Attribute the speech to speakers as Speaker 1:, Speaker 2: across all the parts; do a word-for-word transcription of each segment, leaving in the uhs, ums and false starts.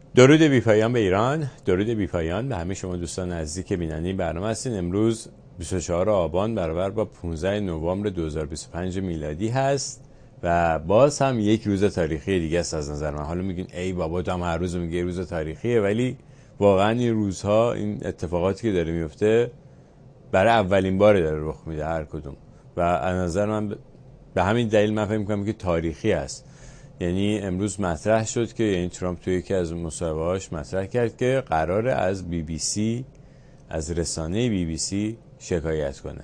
Speaker 1: درود بی‌پایان به ایران، درود بی‌پایان به همه شما دوستان عزیزی که بیننده برنامه هستین. امروز بیست و چهارم آبان برابر با پانزدهم نوامبر دو هزار و بیست و پنج میلادی هست و باز هم یک روز تاریخی دیگه است از نظر من. حالا میگین ای بابا تو هم هر روز میگی روز تاریخیه، ولی واقعا این روزها، این اتفاقاتی که داره میفته برای اولین بار داره رخ میده هر کدوم، و از نظر من به همین دلیل من فکر می‌کنم که تاریخی است. یعنی امروز مطرح شد که یعنی ترامپ توی یکی از مصاحبه‌هاش مطرح کرد که قراره از بی بی سی، از رسانه بی بی سی شکایت کنه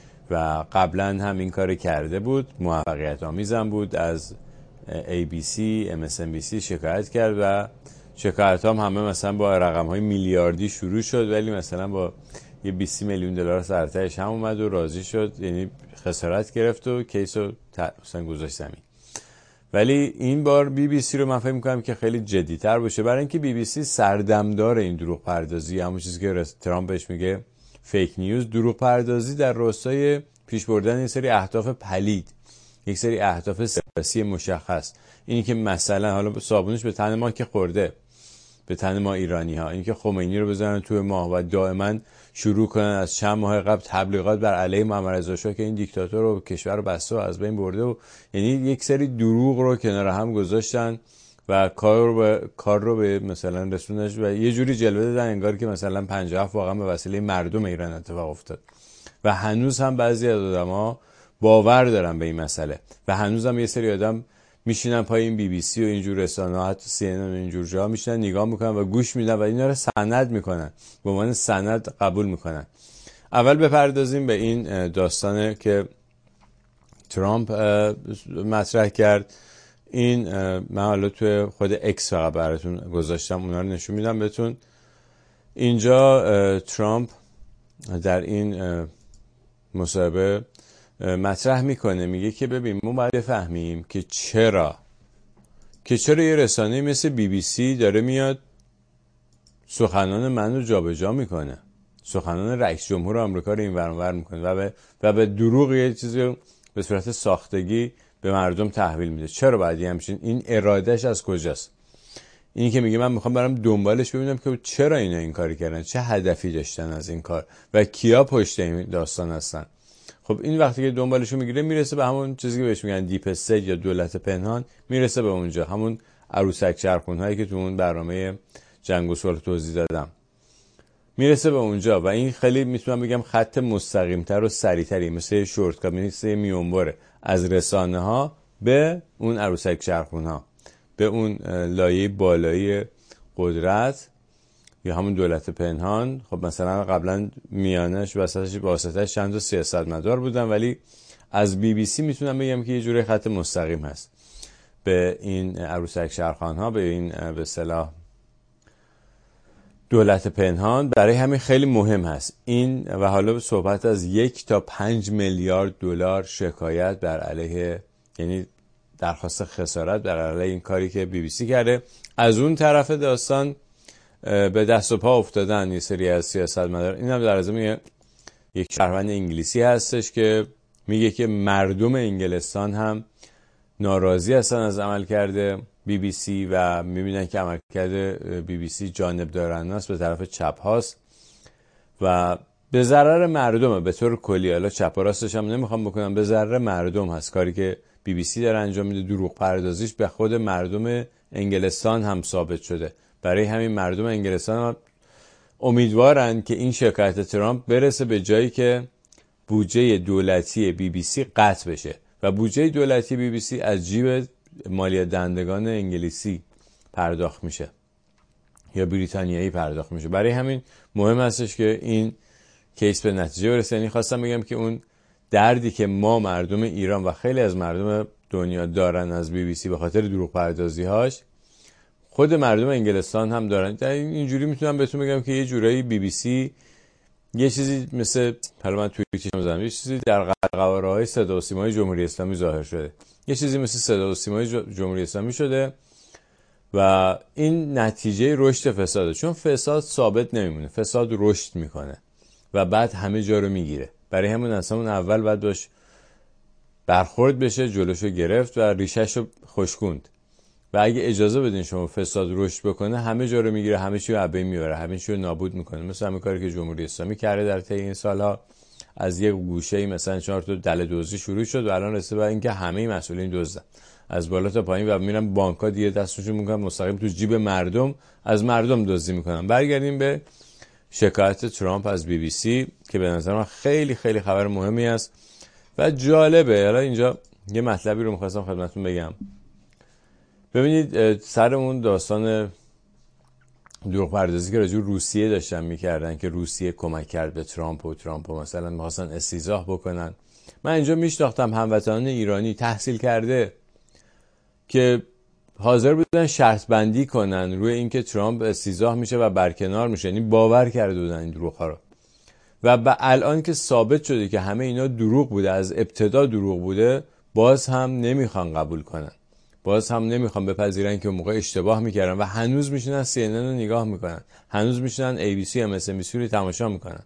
Speaker 1: و قبلا هم این کار کرده بود، موفقیت آمیزم بود. از ای بی سی، ام اس ان بی سی شکایت کرد و شکایت هم همه مثلا با رقم های میلیاردی شروع شد، ولی مثلا با یه بیست میلیون دلار سرتش هم اومد و راضی شد، یعنی خسارت گرفت و کیسو مثلا گذاشت زمین. ولی این بار بی بی سی رو من فکر می‌کنم که خیلی جدی‌تر باشه، برای اینکه بی بی سی سردمدار این دروغ پردازی، همون چیزی که ترامپ بهش میگه فیک نیوز، دروغ پردازی در راستای پیش بردن این سری اهداف پلید، یک سری اهداف سیاسی مشخص. اینی که مثلا حالا صابونش به تن ما که خورده، به تن ما ایرانی ها، این که خمینی رو بزنن توی ماه و دائما شروع کنن از چند ماه قبل تبلیغات بر علیه محمد رضا شاه که این دیکتاتور رو کشور رو بسته و از بین برده، و یعنی یک سری دروغ رو کنار هم گذاشتن و کار رو به کار رو به مثلا رسوندنش و یه جوری جلوه دادن انگار که مثلا پنجاه و هفت واقعا به وسیله مردم ایران اتفاق افتاد و هنوز هم بعضی از آدم‌ها باور دارن به این مسئله و هنوز هم یه سری آدم میشینن پای این بی بی سی و اینجور رسانه‌ها، حتی سی ان ان و اینجور جاها میشینن نگاه میکنن و گوش میدن و اینا رو سند میکنن، به عنوان سند قبول میکنن. اول بپردازیم به این داستانه که ترامپ مطرح کرد. این من حالا توی خود اکس فقط براتون گذاشتم، اونا رو نشون میدم بهتون. اینجا ترامپ در این مصاحبه مطرح میکنه، میگه که ببین ما باید بفهمیم که چرا که چرا یه رسانه مثل بی بی سی داره میاد سخنان منو جابجا میکنه، سخنان رئیس جمهور آمریکا رو این ور اون ور میکنه و به و به دروغ یه چیزی به صورت ساختگی به مردم تحویل میده. چرا باید همچین؟ این ارادهش از کجاست؟ اینی که میگه من میخوام برام دنبالش ببینم که چرا اینا این کاری کردن، چه هدفی داشتن از این کار و کیا پشت این داستان هستن. خب این وقتی که دنبالشو میگیره میرسه به همون چیزی که بهش میگن دیپ استیت یا دولت پنهان، میرسه به اونجا، همون عروسک چرخون هایی که تو اون برنامه جنگ و صلح توضیح دادم، میرسه به اونجا. و این خیلی میتونم بگم خط مستقیمتر و سریعتری، مثل شورتکات، مثل میونبره از رسانه ها به اون عروسک چرخون ها، به اون لایه بالایی قدرت یا همون دولت پنهان. خب مثلا قبلا میانش وسطش واسطش چند تا سیاستمدار بودن، ولی از بی بی سی میتونم بگم که یه جوری خط مستقیم هست به این عروسک چرخان ها، به این به اصطلاح دولت پنهان. برای همین خیلی مهم هست این. و حالا صحبت از یک تا پنج میلیارد دلار شکایت بر علیه، یعنی درخواست خسارت بر علیه این کاری که بی بی سی کرده. از اون طرف داستان به دست و پا افتادن یه سری از سیاستمدار. این هم در ضمن یک شهروند انگلیسی هستش که میگه که مردم انگلستان هم ناراضی هستن از عمل کرده بی بی سی و میبینن که عمل کرده بی بی سی جانبدارانه است، به طرف چپ هاست و به ضرر مردمه به طور کلی. حالا چپ و راستش هم نمیخوام بکنم، به ضرر مردم هست کاری که بی بی سی داره انجام میده. دروغ پردازیش به خود مردم انگلستان هم ثابت شده. برای همین مردم انگلستان هم امیدوارن که این شکایت ترامپ برسه به جایی که بودجه دولتی بی بی سی قطع بشه و بودجه دولتی بی بی سی از جیب مالیات دهندگان انگلیسی پرداخت میشه یا بریتانیایی پرداخت میشه. برای همین مهم هستش که این کیس به نتیجه برسه. یعنی خواستم بگم که اون دردی که ما مردم ایران و خیلی از مردم دنیا دارن از بی بی سی به خاطر دروغ پردازی هاش، خود مردم انگلستان هم دارن. در اینجوری میتونم بهتون بگم که یه جورایی بی بی سی یه چیزی مثل، حالا من توی چشم زدم، یه چیزی در قواره‌های صدا و سیمای جمهوری اسلامی ظاهر شده، یه چیزی مثل صدا و سیمای جمهوری اسلامی شده و این نتیجه رشد فساده، چون فساد ثابت نمیمونه، فساد رشد میکنه و بعد همه جا رو میگیره. برای همون اصلا اون اول باید باش برخورد بشه، جلوشو گرفت و ریشه‌شو خشکوند و اگه اجازه بدین شما فساد رشد بکنه، همه جا رو میگیره، همه چی رو از بین میبره، همه چی رو نابود میکنه. مثلا همین کاری که جمهوری اسلامی کرده در طی این سالها. از یه گوشه‌ای مثلا چهار تا دل دزدی شروع شد و الان رسیده به اینکه همه مسئولین دزدن، از بالا تا پایین، و میرن بانک‌ها دیگه دستشون میکنن مستقیم تو جیب مردم، از مردم دزدی میکنن. برگردیم به شکایت ترامپ از بی بی سی که به نظر من خیلی خیلی خبر مهمی است و جالبه. حالا اینجا یه مطلبی رو می‌خواستم خدمتتون بگم. ببینید سر اون داستان دروغ پردازی که راجع به روسیه داشتن میکردن که روسیه کمک کرد به ترامپ و ترامپ و مثلا می‌خواستن استیضاح بکنن. من اینجا میشناختم هموطنان ایرانی تحصیل کرده که حاضر بودن شرط بندی کنن روی اینکه ترامپ استیضاح میشه و برکنار میشه، یعنی باور کرده بودن این دروغ‌ها رو. و به الان که ثابت شده که همه اینا دروغ بوده، از ابتدا دروغ بوده، باز هم نمیخوان قبول کنن، باز هم نمیخوان بپذیرن که اون موقع اشتباه میکردن و هنوز میشینن سی ان ان رو نگاه میکنن، هنوز میشینن ای بی سی ام اس ام بی سی رو تماشا میکنن.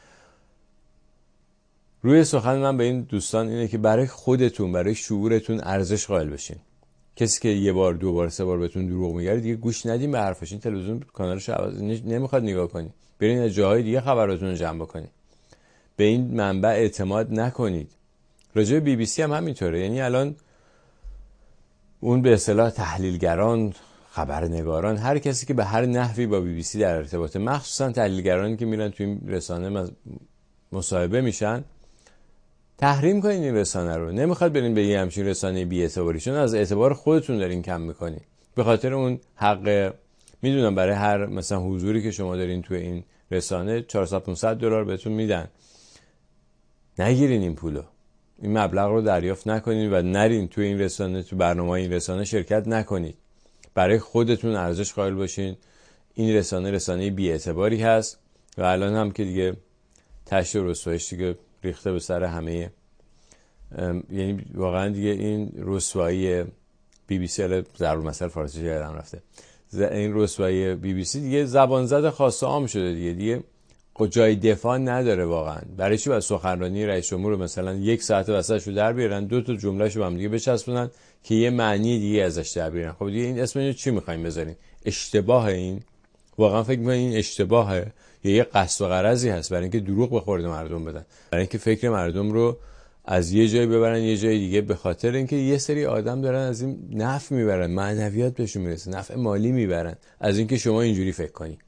Speaker 1: روی سخن من به این دوستان اینه که برای خودتون، برای شعورتون ارزش قائل بشین. کسی که یه بار دو بار سه بار بهتون دروغ میگه دیگه گوش ندین به حرفش. این تلویزیون کانالش عوض نمیخواد نگاه کنی، برین از جاهای دیگه خبراتون رو جمع بکنید. به این منبع اعتماد نکنید. راجع به بی بی سی هم همینطوره. یعنی الان اون به اصطلاح تحلیلگران، خبرنگاران، هر کسی که به هر نحوی با بی بی سی در ارتباطه، مخصوصا تحلیلگرانی که میرن تو این رسانه مصاحبه میشن، تحریم کنین این رسانه رو. نمیخواد برین به یه همچین رسانه بی‌اعتباری، چون از اعتبار خودتون دارین کم میکنین. به خاطر اون حق، میدونم برای هر مثلا حضوری که شما دارین تو این رسانه چهارصد پانصد دلار بهتون میدن، نگیرین این پولو، این مبلغ رو دریافت نکنین و نرین تو این رسانه، تو برنامه این رسانه شرکت نکنید. برای خودتون ارزش قائل باشین. این رسانه رسانه بی‌اعتباری هست و الان هم که دیگه تشت و رسوایش دیگه ریخته به سر همه، یعنی واقعا دیگه این رسوایی بی بی سی، ضرور مثلا فارسی یادم رفته، این رسوایی بی بی سی دیگه زبان زد خاص عام شده دیگه، دیگه جای دفاع نداره واقعا. برای چی باید سخنرانی رئیس جمهور رو مثلا یک ساعت واسش رو در بیارن، دو تا جملهشو با هم دیگه بچسبونن که یه معنی دیگه ازش در بیارن؟ خب دیگه این اسمش چی می‌خوایم بذارین؟ اشتباه. این واقعا فکر می‌کنین این اشتباهه یا یه قصد و غرضی هست برای اینکه دروغ به خورد مردم بدن، برای اینکه فکر مردم رو از یه جایی ببرن یه جای دیگه، به خاطر اینکه یه سری آدم دارن از این نفع میبرن، معنویات بهشون میرسه، نفع مالی میبرن از اینکه شما اینجوری فکر کنی.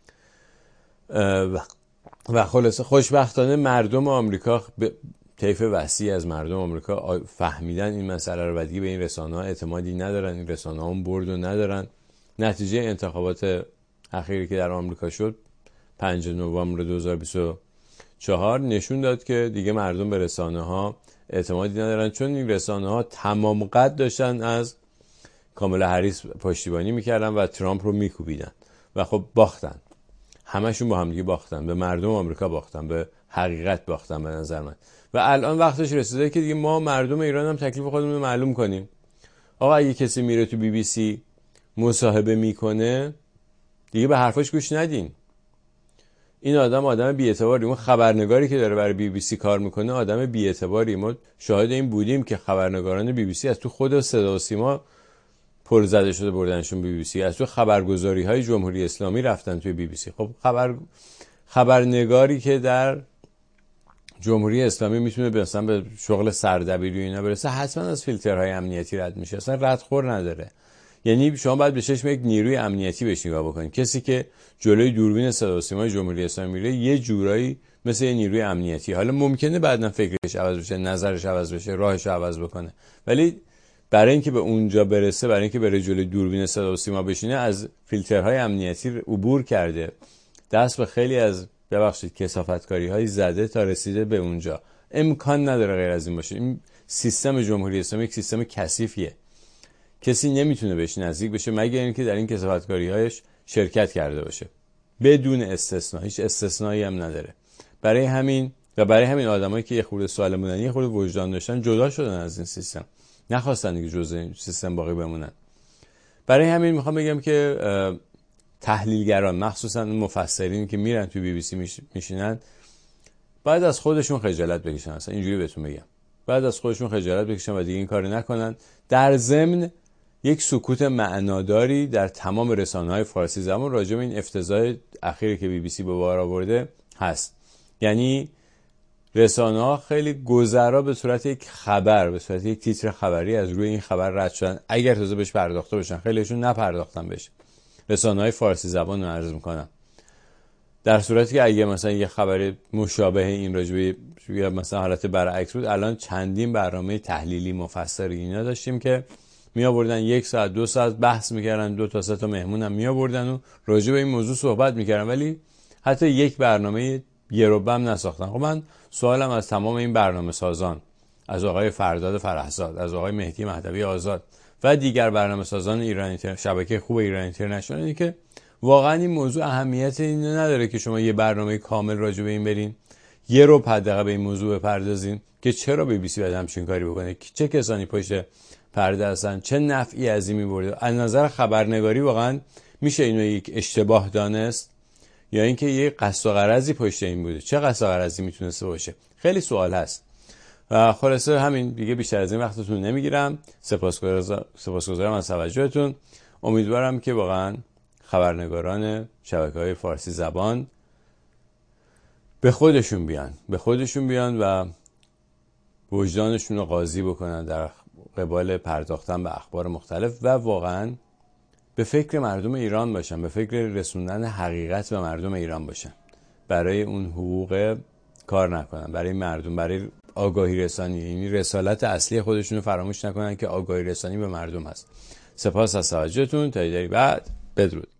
Speaker 1: و خلاصه خوشبختانه مردم آمریکا، طیف وسیع از مردم آمریکا فهمیدن این مسئله رو و دیگه به این رسانه‌ها اعتمادی ندارن، این رسانه‌ها هم برد و ندارن. نتیجه انتخابات اخیری که در آمریکا شد پنجم نوامبر دو هزار و بیست و چهار نشون داد که دیگه مردم به رسانه‌ها اعتمادی ندارن، چون این رسانه‌ها تمام قد داشتن از کامالا هریس پشتیبانی میکردن و ترامپ رو میکوبیدن و خب باختن، همشون با هم دیگه باختن، به مردم آمریکا باختن، به حقیقت باختن به نظر من. و الان وقتش رسیده که دیگه ما مردم ایران هم تکلیف خودمون رو معلوم کنیم. آقا اگه کسی میره تو بی بی سی مصاحبه میکنه دیگه به حرفاش گوش ندین. این آدم آدم بی‌اعتباری، اون خبرنگاری که داره برای بی بی سی کار میکنه آدم بی‌اعتباری. ما شاهد این بودیم که خبرنگاران بی بی سی از تو خود صدا و سیما پر زده شده بردنشون بی بی سی، از تو خبرگزاری های جمهوری اسلامی رفتن توی بی بی سی. خب خبر خبرنگاری که در جمهوری اسلامی میتونه مثلا به شغل سردبیری اینا برسه، حتما از فیلترهای امنیتی رد میشه، اصلا ردخور نداره. یعنی شما باید به چشم یک نیروی امنیتی بهش نگاه بکنید. کسی که جلوی دوربین صدا و سیمای جمهوری اسلامی میره یه جورایی مثل یه نیروی امنیتی. حالا ممکنه بعداً فکرش عوض بشه، نظرش عوض بشه، راهش عوض بکنه، ولی برای اینکه به اونجا برسه، برای اینکه بره جلوی دوربین صدا و سیما بشینه، از فیلترهای امنیتی عبور کرده، دست به خیلی از ببخشید کثافتکاری‌های زده تا رسیده به اونجا. امکان نداره غیر از این باشه. این سیستم جمهوری اسلامی یک سیستم کثیفیه، کسی نمیتونه بهش نزدیک بشه مگر اینکه در این کثافتکاری‌هایش شرکت کرده باشه، بدون استثنا. هیچ استثنایی هم نداره. برای همین و برای همین آدمایی که یه خورده سوال مونن، یه خورده وجدان داشتن، جدا شدن از این سیستم، نخواستن دیگه جزء این سیستم باقی بمونن. برای همین میخوام بگم که تحلیلگران، مخصوصا مفسرین که میرن تو بی بی سی میشینن، بعد از خودشون خجالت بکشن. اصلا اینجوری بهتون بگم، بعد از خودشون خجالت بکشن و دیگه این کارو نکنن. در ضمن یک سکوت معناداری در تمام رسانه‌های فارسی زبان راجع به این افتضاح اخیری که بی بی سی به بار آورده هست. یعنی رسانه‌ها خیلی گذرا به صورت یک خبر، به صورت یک تیتر خبری از روی این خبر رد شدن، اگر تازه بهش پرداخته باشن. خیلیشون نپرداختن بهش. رسانه‌های فارسی زبان رو عرض می‌کنم. در صورتی که اگه مثلا یه خبر مشابه این راجبه یا مثلا حالت برعکس بود، الان چندین برنامه تحلیلی مفصل اینا داشتیم که می آوردن یک ساعت دو ساعت بحث میکردن، دو تا سه تا مهمون هم می آوردن و راجع به این موضوع صحبت میکردن، ولی حتی یک برنامه یه رو بم نساختن. خب من سوالم از تمام این برنامه سازان، از آقای فرداد فرهزاد، از آقای مهدی مهدوی آزاد و دیگر برنامه سازان ایرانی شبکه خوب ایران اینترنشنال اینه که واقعا این موضوع اهمیت اینو نداره که شما یه برنامه کامل راجع به این برین، یه رو حداقل به این موضوع بپردازین که چرا بی بی سی باید همچین کاری بکنه، چه کسانی پشت پرده هستن، چه نفعی از این می‌برده. از نظر خبرنگاری واقعا میشه اینو یک اشتباه دانست یا اینکه یه قصد و غرضی پشت این بوده؟ چه قصد و غرضی میتونسته باشه؟ خیلی سوال هست. و خلاصه همین دیگه، بیشتر از این وقتتون نمیگیرم. سپاسگزارم سپاسگزارم از توجهتون. امیدوارم که واقعا خبرنگاران شبکه‌های فارسی زبان به خودشون بیان به خودشون بیان و وجدانشون رو قاضی بکنن در قبال پرداختن به اخبار مختلف و واقعا به فکر مردم ایران باشن، به فکر رسوندن حقیقت به مردم ایران باشن، برای اون حقوق کار نکنن، برای مردم، برای آگاهی رسانی. یعنی رسالت اصلی خودشون رو فراموش نکنن که آگاهی رسانی به مردم هست. سپاس از توجهتون. تا دیداری بعد، بدرود.